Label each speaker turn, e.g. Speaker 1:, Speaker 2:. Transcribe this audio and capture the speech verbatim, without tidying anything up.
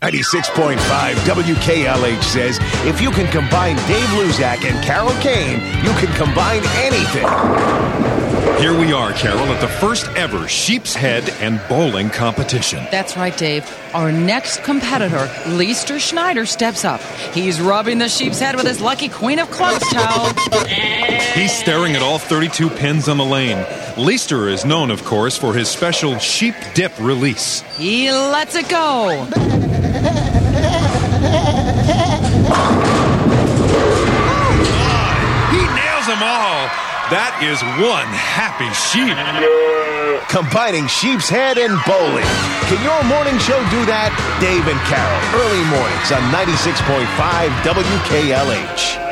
Speaker 1: ninety-six point five W K L H says if you can combine Dave Luzak and Carol Kane, you can combine anything.
Speaker 2: Here we are, Carol, at the first ever Sheep's Head and Bowling competition.
Speaker 3: That's right, Dave. Our next competitor, Leister Schneider, steps up. He's rubbing the sheep's head with his lucky Queen of Clubs towel.
Speaker 2: He's staring at all thirty-two pins on the lane. Leister is known, of course, for his special sheep dip release.
Speaker 3: He lets it go.
Speaker 2: He nails them all. That is one happy sheep.
Speaker 1: Combining sheep's head and bowling. Can your morning show do that? Dave and Carol, early mornings on ninety-six point five W K L H.